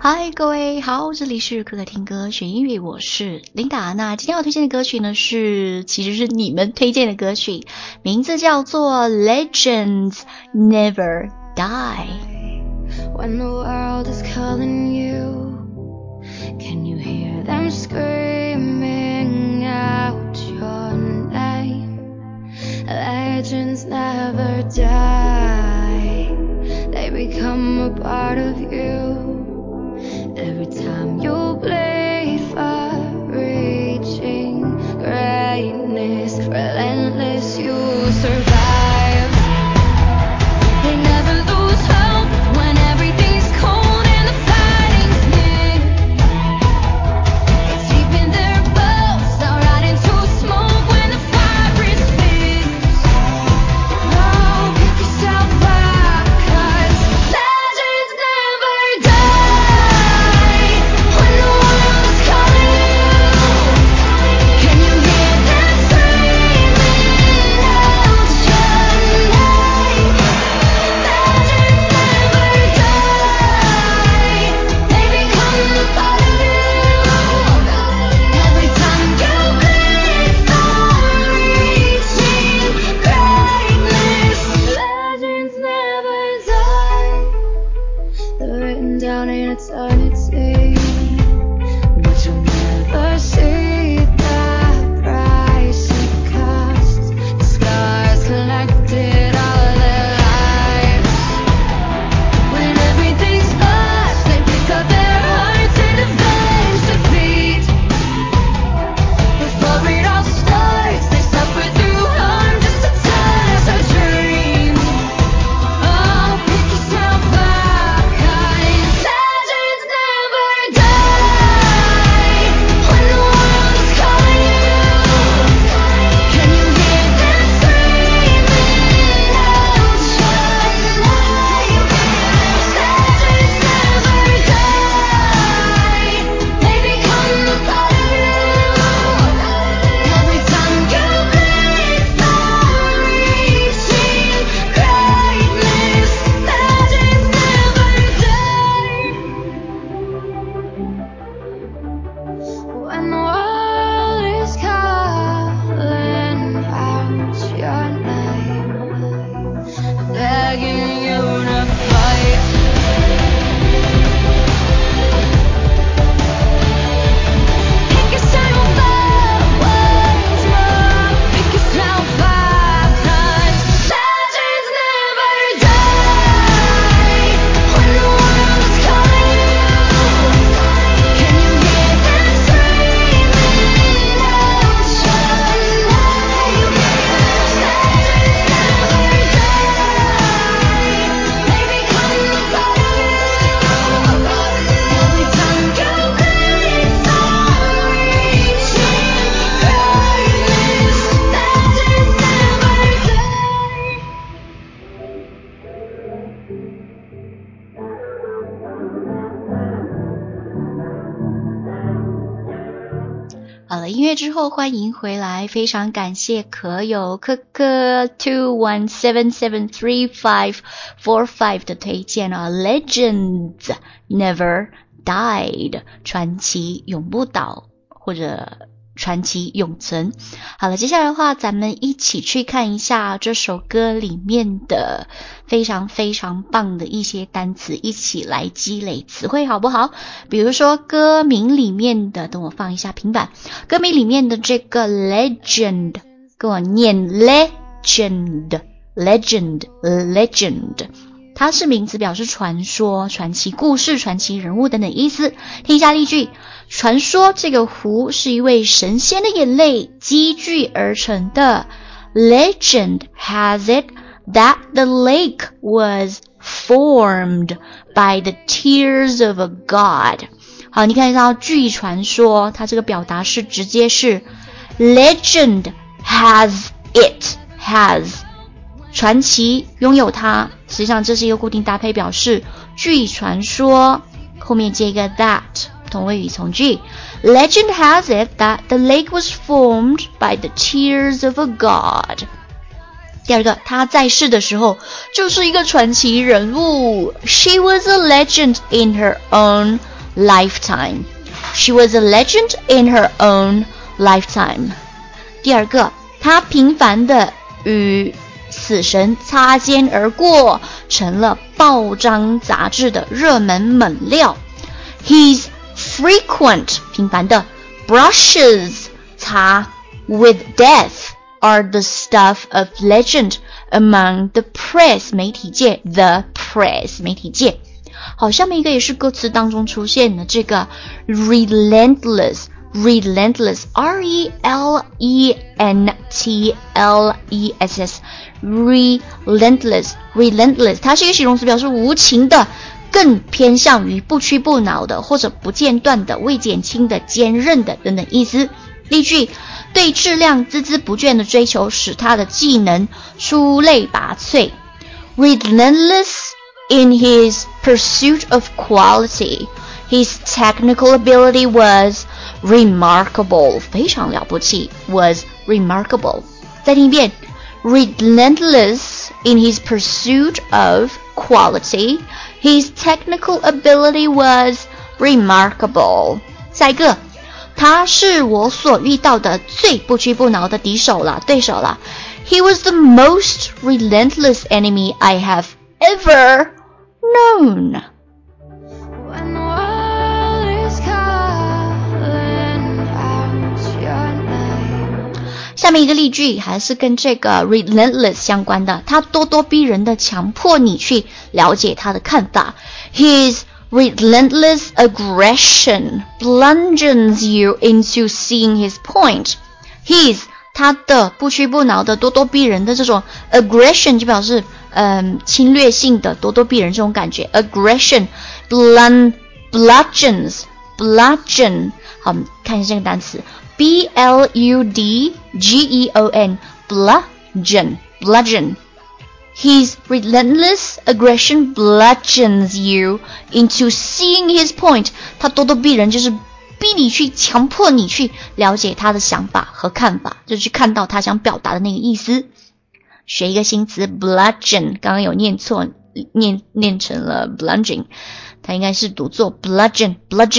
嗨，各位好，这里是可可听歌学英语，我是琳达。那今天要推荐的歌曲呢，其实是你们推荐的歌曲，名字叫做 Legends Never Die。 When the world is calling you, can you hear them screaming out your name? Legends never die, they become a part of you.Every time you bleed for reaching greatness, relentless you survive. They never lose hope when everything's cold and the fighting's near. It's deep in their bones, they'll rot into smoke when the fire is fierce. Oh, pick yourself up, 'cause legends never die.Down in eternity, but you'll never see the price it costs. The scars collected all their lives. When everything's lost, they pick up their hearts and avenge defeat. Before it all starts, they suffer through harm just to test our dream. Oh, pick yourself 好了，音乐之后欢迎回来，非常感谢可友科科 217735545 的推荐啊 ，Legends Never Died， 传奇永不倒，或者传奇永存。好了，接下来的话咱们一起去看一下这首歌里面的非常非常棒的一些单词，一起来积累词汇好不好？比如说歌名里面的，等我放一下平板，歌名里面的这个 legend， 跟我念 legend， 它是名词，表示传说、传奇故事、传奇人物等等意思。听一下例句，传说这个湖是一位神仙的眼泪积聚而成的。Legend has it that the lake was formed by the tears of a god。 好，你看到据传说，它这个表达是直接是 legend has it， has传奇拥有它，实际上这是一个固定搭配表示，据传说后面接一个 that 同位语从句。Legend has it that the lake was formed by the tears of a god。第二个，他在世的时候就是一个传奇人物。She was a legend in her own lifetime. She was a legend in her own lifetime. 第二个，她频繁地与死神擦肩而过，成了报章杂志的热门猛料。His frequent 频繁的 brushes 擦 with death are the stuff of legend among the press 媒体界 the press 媒体界。好，下面一个也是歌词当中出现的这个 relentless R-E-L-E-N-T-L-E-S-S relentless 它是一个形容词，表示无情的，更偏向于不屈不挠的，或者不间断的，未减轻的，坚韧的等等意思。例句，对质量孜孜不倦的追求使他的技能出类拔萃。 Relentless in his pursuit of quality, his technical ability was remarkable 非常了不起 was remarkable 再听一遍 Relentless in his pursuit of quality, his technical ability was remarkable 下一个他是我所遇到的最不屈不挠的对手了 He was the most relentless enemy I have ever known. When the world is calling out your name. 下面一个例句还是跟这个 relentless 相关的，他咄咄逼人的强迫你去了解他的看法。His relentless aggression plunges you into seeing his point. His 他的不屈不挠的咄咄逼人的这种 aggression 就表示侵略性的咄咄逼人这种感觉 aggression bludgeon 好，看一下这个单词 B-L-U-D-G-E-O-N bludgeon His relentless aggression bludgeons you into seeing his point. 他咄咄逼人就是逼你去强迫你去了解他的想法和看法，就是去看到他想表达的那个意思。学一个新词 bludgeon 刚刚有念错，念成了 bludgeon 它应该是读作 bludgeon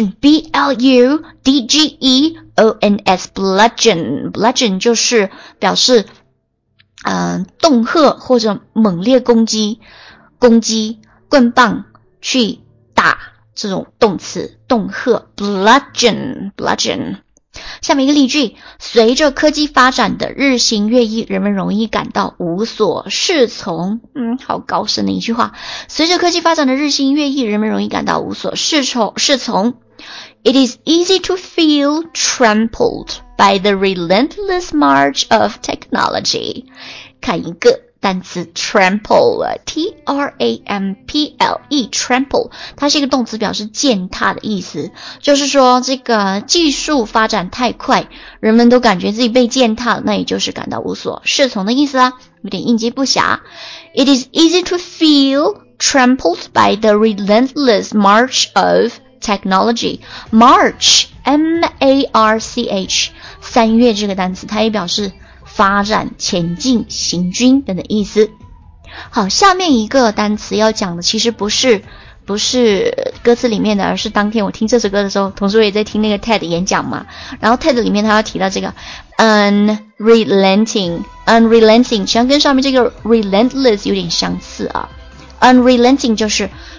B-L-U-D-G-E-O-N-S bludgeon 就是表示恫吓或者猛烈攻击棍棒去打这种动词恫吓 bludgeon 下面一个例句，随着科技发展的日新月异，人们容易感到无所适从。好高深的一句话。随着科技发展的日新月异，人们容易感到无所适从。It is easy to feel trampled by the relentless march of technology. 看一个单词 trample T-R-A-M-P-L-E trample 它是一个动词，表示践踏的意思，就是说这个技术发展太快，人们都感觉自己被践踏，那也就是感到無所適從的意思啦，有點應接不暇。It is easy to feel trampled by the relentless march of technology. March M-A-R-C-H 3月这个单词，它也表示发展、前进、行军等的意思。好，下面一个单词要讲的其实不是歌词里面的，而是当天我听这首歌的时候，同时我也在听那个 TED 演讲嘛，然后 TED 里面他要提到这个 unrelenting 实际上跟上面这个 relentless 有点相似啊。unrelenting 就是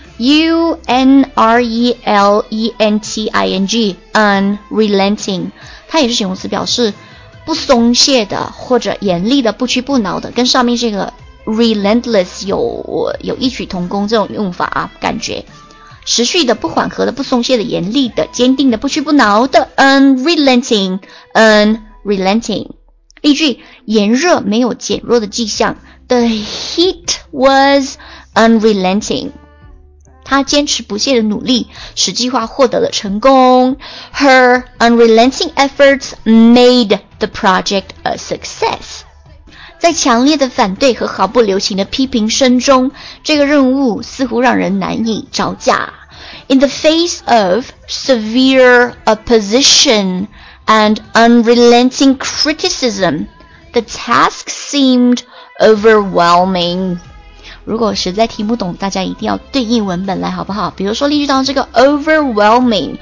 U-N-R-E-L-E-N-T-I-N-G unrelenting 它也是形容词，表示不松懈的或者严厉的、不屈不挠的，跟上面这个 relentless 有异曲同工这种用法啊，感觉持续的、不缓和的、不松懈的、严厉的、坚定的、不屈不挠的 unrelenting 例句，炎热没有减弱的迹象 The heat was unrelenting他坚持不懈的努力使计划获得了成功 Her unrelenting efforts made the project a success 在强烈的反对和毫不留情的批评声中，这个任务似乎让人难以招架 In the face of severe opposition and unrelenting criticism, the task seemed overwhelming 如果实在听不懂，大家一定要对应文本来好不好？比如说例句当中这个 overwhelming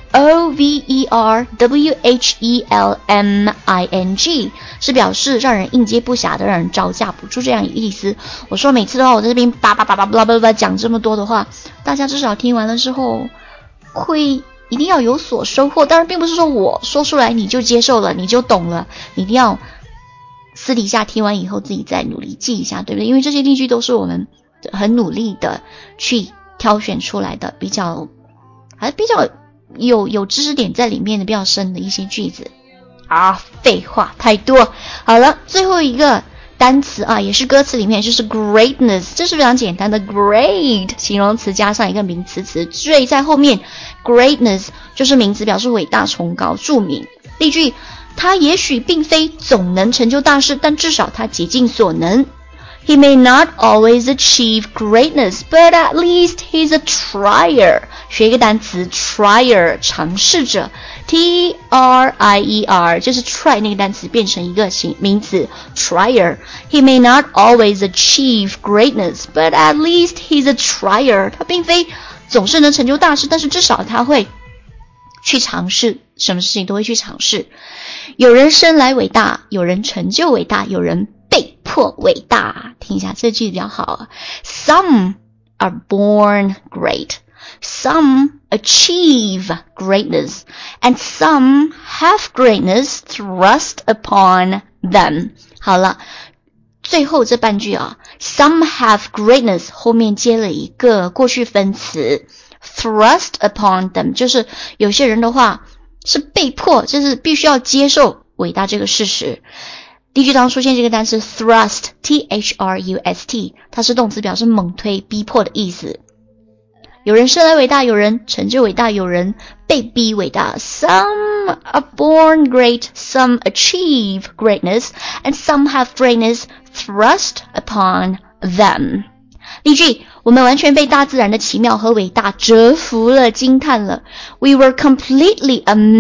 overwhelming 是表示让人应接不暇的，让人招架不住这样一个意思。我说每次的话我在这边叭叭叭叭叭叭叭讲这么多的话，大家至少听完了之后会一定要有所收获。当然并不是说我说出来你就接受了你就懂了，你一定要私底下听完以后自己再努力记一下，对不对？因为这些例句都是我们很努力的去挑选出来的，比较有知识点在里面的比较深的一些句子啊，废话太多。好了，最后一个单词啊，也是歌词里面，就是 greatness， 这是非常简单的 great 形容词加上一个名词词缀在后面， greatness 就是名词，表示伟大崇高著名。例句，他也许并非总能成就大事，但至少他竭尽所能。He may not always achieve greatness, but at least he's a trier. 学一个单词 trier 尝试者 T-R-I-E-R 就是 try 那个单词变成一个名词 trier. He may not always achieve greatness, but at least he's a trier. 他并非总是能成就大事，但是至少他会去尝试，什么事情都会去尝试。有人生来伟大，有人成就伟大，有人被迫伟大。听一下这句比较好。Some are born great, some achieve greatness, and some have greatness thrust upon them. 好了，最后这半句啊 ，some have greatness 后面接了一个过去分词 ，thrust upon them 就是有些人的话是被迫，就是必须要接受伟大这个事实。例句当中出现这个单词 thrust T-H-R-U-S-T 它是动词，表示猛推逼迫的意思。有人生来伟大，有人成就伟大，有人被逼伟大。 Some are born great, some achieve greatness, and some have greatness thrust upon them. 例句，我们完全被大自然的奇妙和伟大折服了，惊叹了。We were completely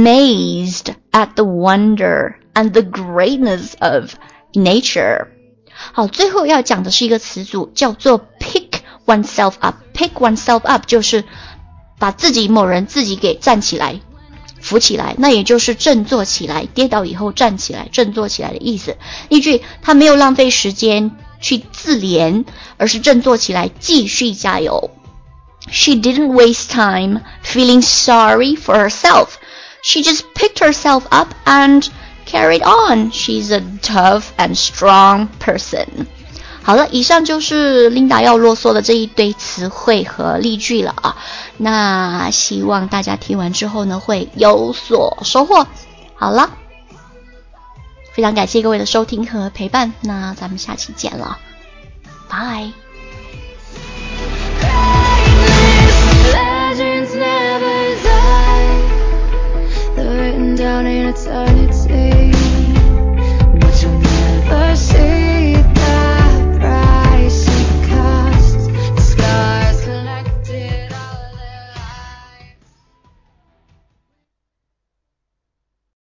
amazed at the wonder and the greatness of nature. 好，最后要讲的是一个词组，叫做 pick oneself up. Pick oneself up 就是把某人自己给站起来，扶起来，那也就是振作起来，跌倒以后站起来，振作起来的意思。例句，他没有浪费时间去自怜，而是振作起来，继续加油。She didn't waste time feeling sorry for herself. She just picked herself up and carried on. She's a tough and strong person. 好了，以上就是琳达要啰嗦的这一堆词汇和例句了啊。那希望大家听完之后呢，会有所收获。好了，非常感谢各位的收听和陪伴，那咱们下期见了，拜。 Legends never die. They're written down in a time